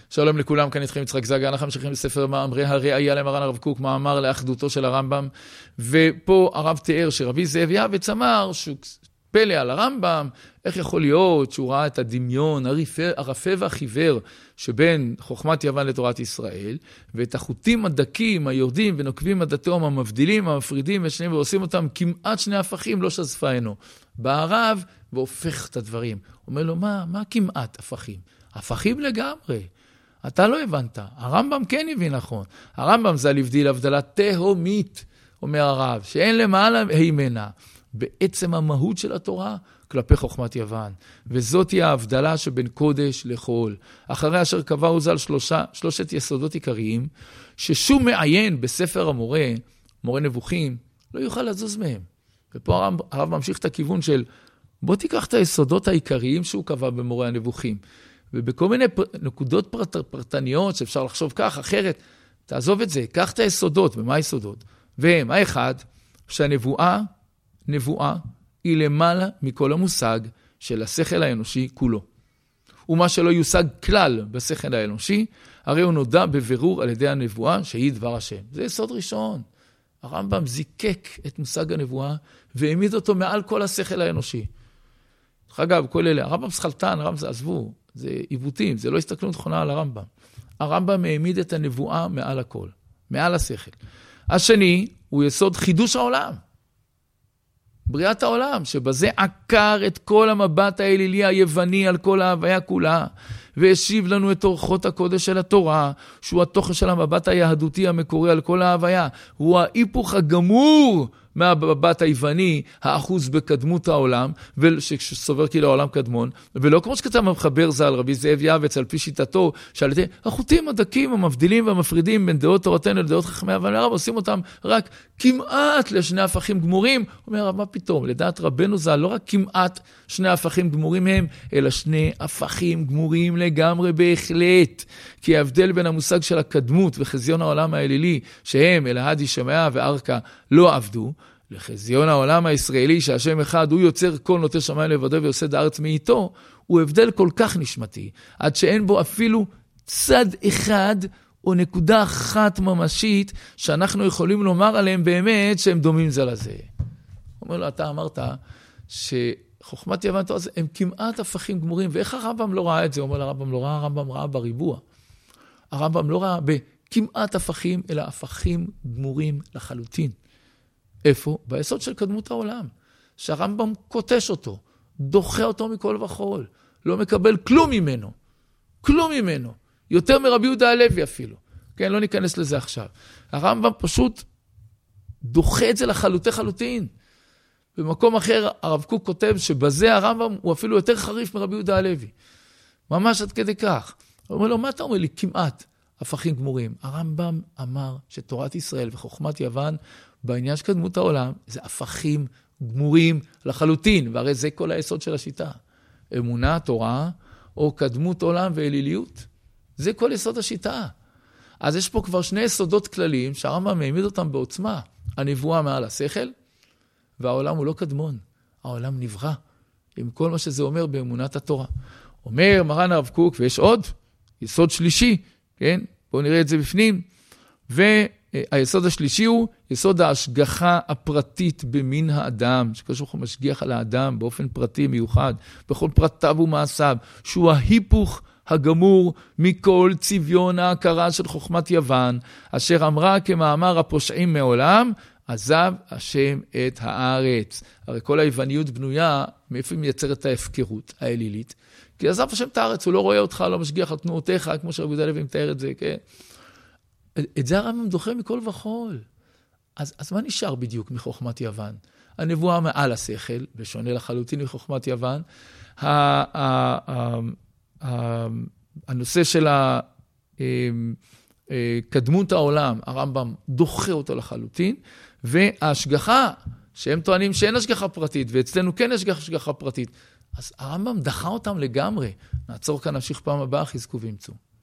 שלום לכולם, כאן איתכם יצחק זגה, אנחנו ממשיכים בספר מאמרי הראייה למרן הרב קוק, מאמר לאחדותו של הרמב"ם, ופה הרב תיאר שרבי זאב יעבץ אמר שהוא פלא על הרמב"ם, איך יכול להיות שהוא ראה את הדמיון הרפה והחיוור שבין חוכמת יוון לתורת ישראל, ואת החוטים הדקים היורדים ונוקבים עד התהום המבדילים, המפרידים ושניהם, ועושים אותם כמעט שני הפכים, לא שזפה עינו. בא הרב והופך את הדברים. אומר לו, מה כמעט הפכים? הפכים לגמרי. אתה לא הבנת. הרמב"ם כן הבין נכון. הרמב"ם זה להבדיל הבדלה תהומית, אומר הרב, שאין למעלה הימנה. בעצם המהות של התורה כלפי חוכמת יוון. וזאת היא ההבדלה שבין קודש לחול. אחרי אשר קבעו ז"ל שלושת יסודות עיקריים, ששום מעיין בספר המורה, מורה נבוכים, לא יוכל לזוז מהם. ופה הרב ממשיך את הכיוון של, בוא תיקח את היסודות העיקריים שהוא קבע במורה הנבוכים. ובכל מיני נקודות פרטניות שאפשר לחשוב כך, אחרת, תעזוב את זה, קח את היסודות. ומה היסודות? והם, האחד, שהנבואה, נבואה, היא למעלה מכל המושג של השכל האנושי כולו. ומה שלא יושג כלל בשכל האנושי, הרי הוא נודע בבירור על ידי הנבואה שהיא דבר השם. זה יסוד ראשון. הרמב"ם זיקק את מושג הנבואה והעמיד אותו מעל כל השכל האנושי. אגב, כל אלה, הרמב"ם סחלטן, הרמב"ם עזבו, זה עיוותים, זה לא הסתכלות נכונה על הרמב"ם. הרמב"ם העמיד את הנבואה מעל הכל, מעל השכל. השני הוא יסוד חידוש העולם. בריאת העולם, שבזה עקר את כל המבט האלילי היווני על כל ההוויה כולה, והשיב לנו את אורחות הקודש של התורה, שהוא התוכן של המבט היהדותי המקורי על כל ההוויה. הוא ההיפוך הגמור מהמבט היווני, האחוז בקדמות העולם, שסובר כאילו העולם קדמון, ולא כמו שכתב המחבר ז"ל, רבי זאב יעבץ, על פי שיטתו, שעל ידי החוטים הדקים, המבדילים והמפרידים בין דעות תורתנו לדעות חכמי יוון, הרב עושים אותם רק כמעט לשני הפכים גמורים. הוא אומר, מה פתאום? לדעת רבנו ז"ל, לא רק כמעט שני הפכים גמורים הם, אלא שני הפכים גמורים לגמרי בהחלט. כי ההבדל בין המושג של הקדמות וחזיון העולם האלילי, שהם אלהדי שמיה וארכה לא עבדו, לחזיון העולם הישראלי שהשם אחד הוא יוצר כל נוטה שמיים לבדו ויוסד הארץ מאיתו, הוא הבדל כל כך נשמתי, עד שאין בו אפילו צד אחד או נקודה אחת ממשית שאנחנו יכולים לומר עליהם באמת שהם דומים זה לזה. הוא אומר לו, אתה אמרת שחוכמת יוון הם כמעט הפכים גמורים, ואיך הרמב"ם לא ראה את זה? הוא אומר לרמב"ם לא ראה, הרמב"ם ראה בריבוע. הרמב"ם לא ראה בכמעט הפכים, אלא הפכים גמורים לחלוטין. איפה? ביסוד של קדמות העולם. שהרמב"ם קוטש אותו, דוחה אותו מכל וחול, לא מקבל כלום ממנו. כלום ממנו. יותר מרבי יהודה הלוי אפילו. כן, לא ניכנס לזה עכשיו. הרמב"ם פשוט דוחה את זה לחלוטין. במקום אחר הרב קוק כותב שבזה הרמב"ם הוא אפילו יותר חריף מרבי יהודה הלוי. ממש עד כדי כך. הוא אומר לו, מה אתה אומר לי כמעט הפכים גמורים? הרמב"ם אמר שתורת ישראל וחוכמת יוון בעניין של קדמות העולם זה הפכים גמורים לחלוטין, והרי זה כל היסוד של השיטה. אמונה, תורה, או קדמות עולם ואליליות. זה כל יסוד השיטה. אז יש פה כבר שני יסודות כלליים שהרמב"ם העמיד אותם בעוצמה. הנבואה מעל השכל, והעולם הוא לא קדמון. העולם נברא, עם כל מה שזה אומר באמונת התורה. אומר מרן הרב קוק, ויש עוד יסוד שלישי, כן? בואו נראה את זה בפנים. והיסוד השלישי הוא יסוד ההשגחה הפרטית במין האדם, שקשור הוא משגיח על האדם באופן פרטי מיוחד, בכל פרטיו ומעשיו, שהוא ההיפוך הגמור מכל צביון ההכרה של חוכמת יוון, אשר אמרה כמאמר הפושעים מעולם, עזב השם את הארץ. הרי כל היווניות בנויה, מאיפה היא מייצרת את ההפקרות האלילית? כי עזב השם את הארץ, הוא לא רואה אותך, לא משגיח על תנועותיך, כמו שרבי יהודה הלוי מתאר את זה, כן? את זה הרמב"ם דוחה מכל וכל. אז מה נשאר בדיוק מחוכמת יוון? הנבואה מעל השכל, בשונה לחלוטין מחוכמת יוון. הנושא של קדמות העולם, הרמב"ם דוחה אותו לחלוטין, וההשגחה, שהם טוענים שאין השגחה פרטית, ואצלנו כן יש השגחה פרטית, אז הרמב"ם דחה אותם לגמרי. נעצור כאן, נמשיך פעם הבאה, חזקו ואמצו.